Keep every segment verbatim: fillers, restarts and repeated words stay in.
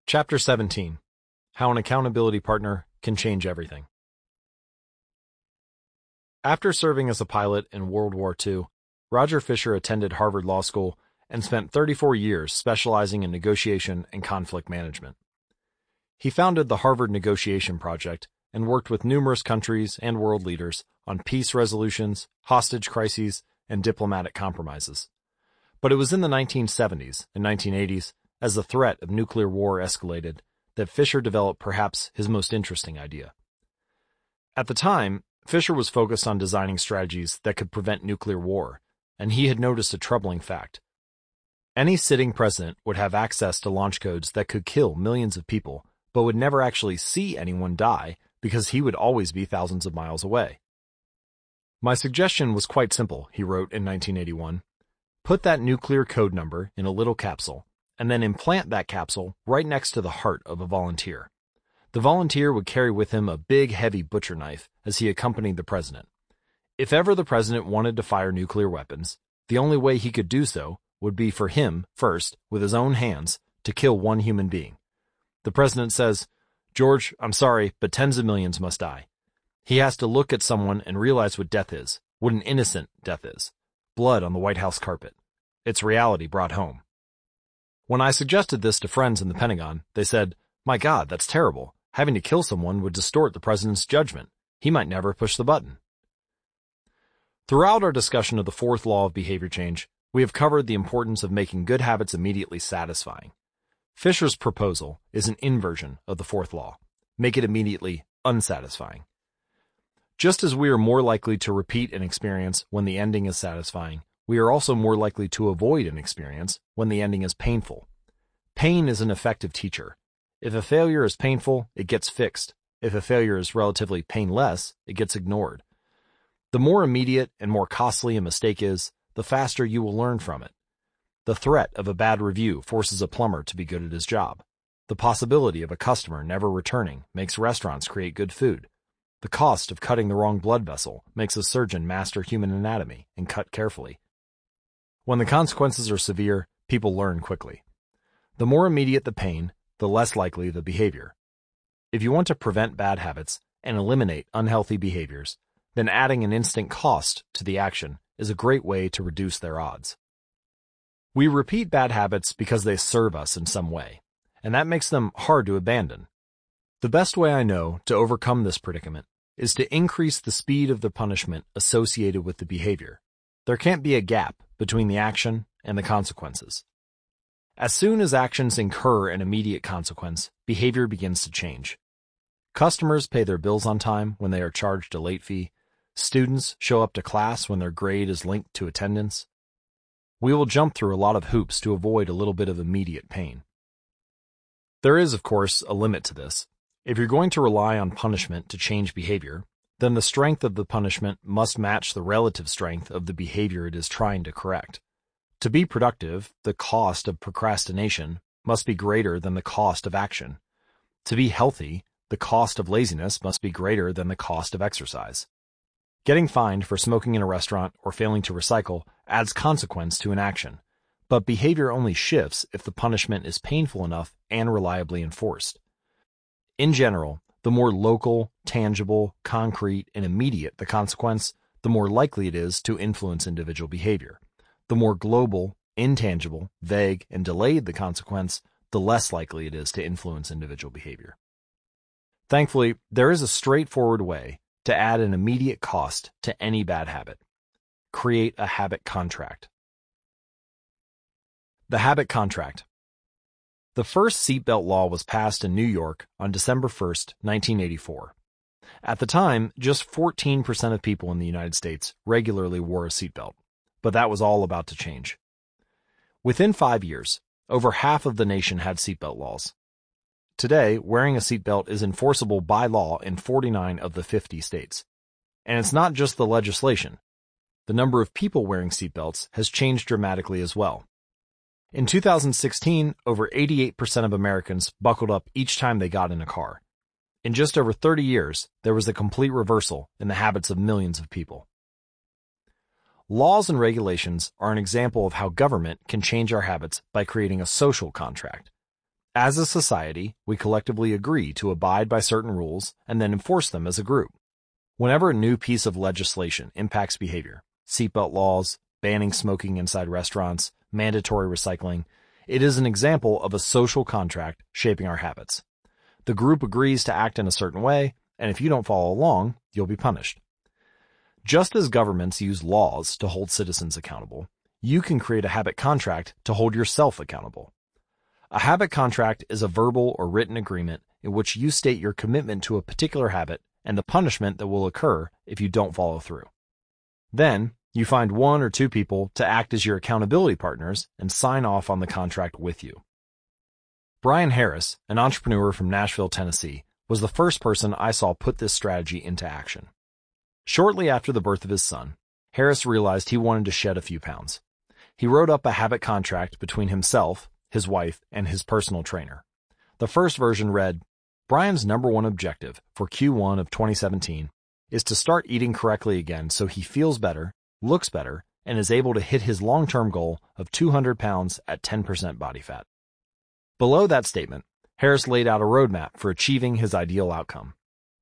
Chapter seventeen. How an Accountability Partner Can Change Everything. After serving as a pilot in World War Two, Roger Fisher attended Harvard Law School and spent thirty-four years specializing in negotiation and conflict management. He founded the Harvard Negotiation Project and worked with numerous countries and world leaders on peace resolutions, hostage crises, and diplomatic compromises. But it was in the nineteen seventies and nineteen eighties, as the threat of nuclear war escalated, that Fisher developed perhaps his most interesting idea. At the time, Fisher was focused on designing strategies that could prevent nuclear war, and he had noticed a troubling fact. Any sitting president would have access to launch codes that could kill millions of people, but would never actually see anyone die because he would always be thousands of miles away. My suggestion was quite simple, he wrote in nineteen eighty-one. Put that nuclear code number in a little capsule, and then implant that capsule right next to the heart of a volunteer. The volunteer would carry with him a big, heavy butcher knife as he accompanied the president. If ever the president wanted to fire nuclear weapons, the only way he could do so would be for him, first, with his own hands, to kill one human being. The president says, "George, I'm sorry, but tens of millions must die." He has to look at someone and realize what death is, what an innocent death is. Blood on the White House carpet. It's reality brought home. When I suggested this to friends in the Pentagon, they said, "My God, that's terrible. Having to kill someone would distort the president's judgment. He might never push the button." Throughout our discussion of the fourth law of behavior change, we have covered the importance of making good habits immediately satisfying. Fisher's proposal is an inversion of the fourth law. Make it immediately unsatisfying. Just as we are more likely to repeat an experience when the ending is satisfying, we are also more likely to avoid an experience when the ending is painful. Pain is an effective teacher. If a failure is painful, it gets fixed. If a failure is relatively painless, it gets ignored. The more immediate and more costly a mistake is, the faster you will learn from it. The threat of a bad review forces a plumber to be good at his job. The possibility of a customer never returning makes restaurants create good food. The cost of cutting the wrong blood vessel makes a surgeon master human anatomy and cut carefully. When the consequences are severe, people learn quickly. The more immediate the pain, the less likely the behavior. If you want to prevent bad habits and eliminate unhealthy behaviors, then adding an instant cost to the action is a great way to reduce their odds. We repeat bad habits because they serve us in some way, and that makes them hard to abandon. The best way I know to overcome this predicament is to increase the speed of the punishment associated with the behavior. There can't be a gap between the action and the consequences. As soon as actions incur an immediate consequence, behavior begins to change. Customers pay their bills on time when they are charged a late fee. Students show up to class when their grade is linked to attendance. We will jump through a lot of hoops to avoid a little bit of immediate pain. There is, of course, a limit to this. If you're going to rely on punishment to change behavior, then the strength of the punishment must match the relative strength of the behavior it is trying to correct. To be productive, the cost of procrastination must be greater than the cost of action. To be healthy, the cost of laziness must be greater than the cost of exercise. Getting fined for smoking in a restaurant or failing to recycle adds consequence to an action, but behavior only shifts if the punishment is painful enough and reliably enforced. In general, the more local, tangible, concrete, and immediate the consequence, the more likely it is to influence individual behavior. The more global, intangible, vague, and delayed the consequence, the less likely it is to influence individual behavior. Thankfully, there is a straightforward way to add an immediate cost to any bad habit. Create a habit contract. The habit contract. The first seatbelt law was passed in New York on December first, nineteen eighty-four. At the time, just fourteen percent of people in the United States regularly wore a seatbelt, but that was all about to change. Within five years, over half of the nation had seatbelt laws. Today, wearing a seatbelt is enforceable by law in forty-nine of the fifty states. And it's not just the legislation. The number of people wearing seatbelts has changed dramatically as well. In two thousand sixteen, over eighty-eight percent of Americans buckled up each time they got in a car. In just over thirty years, there was a complete reversal in the habits of millions of people. Laws and regulations are an example of how government can change our habits by creating a social contract. As a society, we collectively agree to abide by certain rules and then enforce them as a group. Whenever a new piece of legislation impacts behavior, seatbelt laws, banning smoking inside restaurants, mandatory recycling, it is an example of a social contract shaping our habits. The group agrees to act in a certain way, and if you don't follow along, you'll be punished. Just as governments use laws to hold citizens accountable, you can create a habit contract to hold yourself accountable. A habit contract is a verbal or written agreement in which you state your commitment to a particular habit and the punishment that will occur if you don't follow through. Then, you find one or two people to act as your accountability partners and sign off on the contract with you. Brian Harris, an entrepreneur from Nashville, Tennessee, was the first person I saw put this strategy into action. Shortly after the birth of his son, Harris realized he wanted to shed a few pounds. He wrote up a habit contract between himself, his wife, and his personal trainer. The first version read, Brian's number one objective for Q one of twenty seventeen is to start eating correctly again so he feels better, looks better, and is able to hit his long-term goal of two hundred pounds at ten percent body fat. Below that statement, Harris laid out a roadmap for achieving his ideal outcome.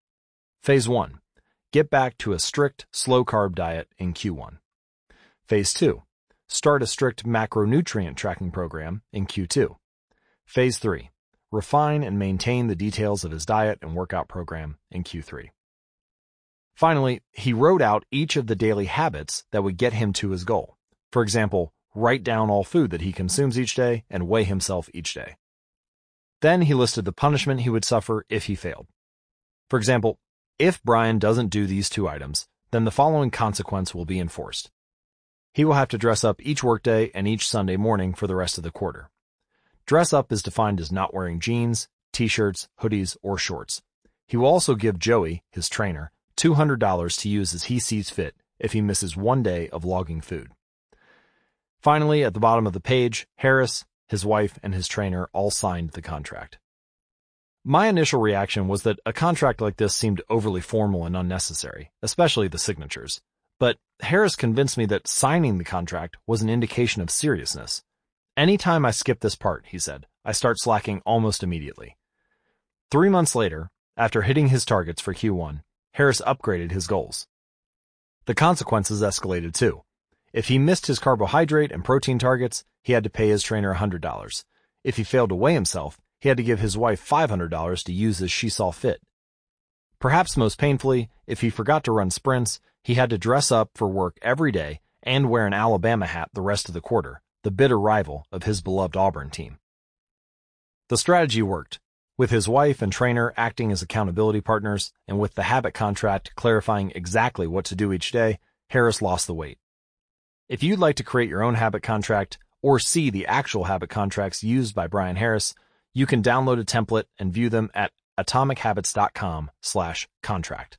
Phase one. Get back to a strict, slow-carb diet in Q one. Phase two. Start a strict macronutrient tracking program in Q two. Phase three. Refine and maintain the details of his diet and workout program in Q three. Finally, he wrote out each of the daily habits that would get him to his goal. For example, write down all food that he consumes each day and weigh himself each day. Then he listed the punishment he would suffer if he failed. For example, if Brian doesn't do these two items, then the following consequence will be enforced. He will have to dress up each workday and each Sunday morning for the rest of the quarter. Dress up is defined as not wearing jeans, t-shirts, hoodies, or shorts. He will also give Joey, his trainer, two hundred dollars to use as he sees fit if he misses one day of logging food. Finally, at the bottom of the page, Harris, his wife, and his trainer all signed the contract. My initial reaction was that a contract like this seemed overly formal and unnecessary, especially the signatures. But Harris convinced me that signing the contract was an indication of seriousness. Anytime I skip this part, he said, I start slacking almost immediately. Three months later, after hitting his targets for Q one, Harris upgraded his goals. The consequences escalated too. If he missed his carbohydrate and protein targets, he had to pay his trainer one hundred dollars. If he failed to weigh himself, he had to give his wife five hundred dollars to use as she saw fit. Perhaps most painfully, if he forgot to run sprints, he had to dress up for work every day and wear an Alabama hat the rest of the quarter, the bitter rival of his beloved Auburn team. The strategy worked, with his wife and trainer acting as accountability partners, and with the habit contract clarifying exactly what to do each day, Harris lost the weight. If you'd like to create your own habit contract or see the actual habit contracts used by Brian Harris, you can download a template and view them at atomic habits dot com slash contract.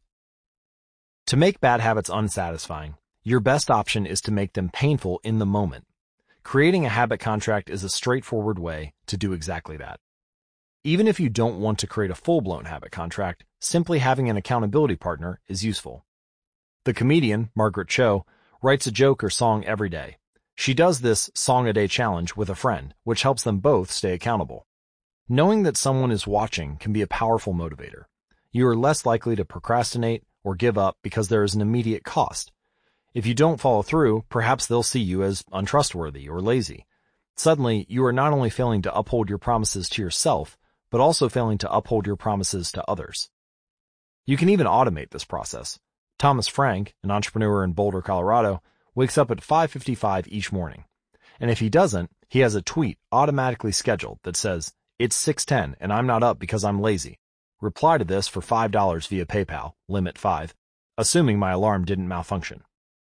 To make bad habits unsatisfying, your best option is to make them painful in the moment. Creating a habit contract is a straightforward way to do exactly that. Even if you don't want to create a full-blown habit contract, simply having an accountability partner is useful. The comedian, Margaret Cho, writes a joke or song every day. She does this song-a-day challenge with a friend, which helps them both stay accountable. Knowing that someone is watching can be a powerful motivator. You are less likely to procrastinate or give up because there is an immediate cost. If you don't follow through, perhaps they'll see you as untrustworthy or lazy. Suddenly, you are not only failing to uphold your promises to yourself, but also failing to uphold your promises to others. You can even automate this process. Thomas Frank, an entrepreneur in Boulder, Colorado, wakes up at five fifty-five each morning. And if he doesn't, he has a tweet automatically scheduled that says, "It's six ten and I'm not up because I'm lazy. Reply to this for five dollars via PayPal, limit five, assuming my alarm didn't malfunction."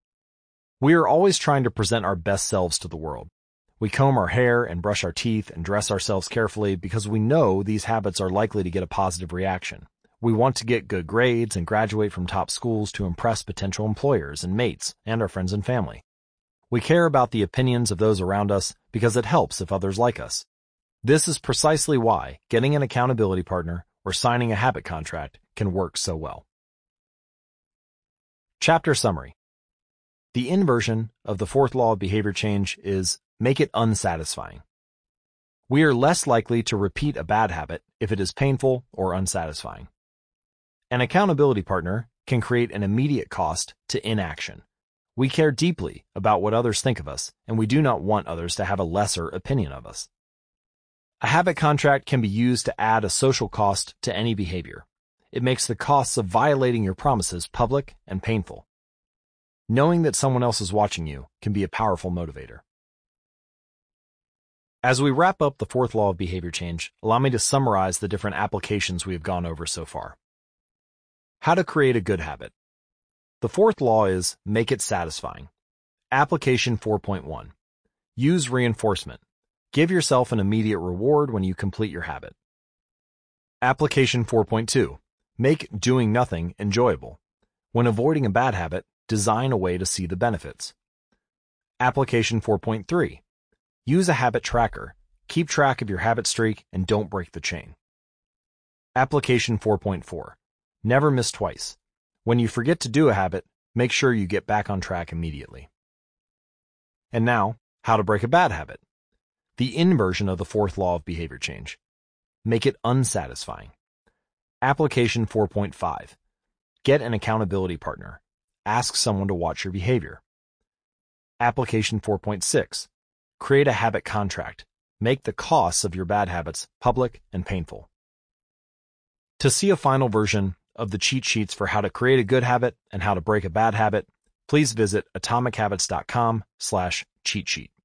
We are always trying to present our best selves to the world. We comb our hair and brush our teeth and dress ourselves carefully because we know these habits are likely to get a positive reaction. We want to get good grades and graduate from top schools to impress potential employers and mates and our friends and family. We care about the opinions of those around us because it helps if others like us. This is precisely why getting an accountability partner or signing a habit contract can work so well. Chapter Summary. The inversion of the fourth law of behavior change is make it unsatisfying. We are less likely to repeat a bad habit if it is painful or unsatisfying. An accountability partner can create an immediate cost to inaction. We care deeply about what others think of us, and we do not want others to have a lesser opinion of us. A habit contract can be used to add a social cost to any behavior. It makes the costs of violating your promises public and painful. Knowing that someone else is watching you can be a powerful motivator. As we wrap up the fourth law of behavior change, allow me to summarize the different applications we have gone over so far. How to create a good habit. The fourth law is make it satisfying. Application four point one. Use reinforcement. Give yourself an immediate reward when you complete your habit. Application four point two. Make doing nothing enjoyable. When avoiding a bad habit, design a way to see the benefits. Application four point three. Use a habit tracker. Keep track of your habit streak and don't break the chain. Application four point four. Never miss twice. When you forget to do a habit, make sure you get back on track immediately. And now, how to break a bad habit. The inversion of the fourth law of behavior change. Make it unsatisfying. Application four point five. Get an accountability partner. Ask someone to watch your behavior. Application four point six. Create a habit contract. Make the costs of your bad habits public and painful. To see a final version of the cheat sheets for how to create a good habit and how to break a bad habit, please visit atomic habits dot com slash cheat sheet.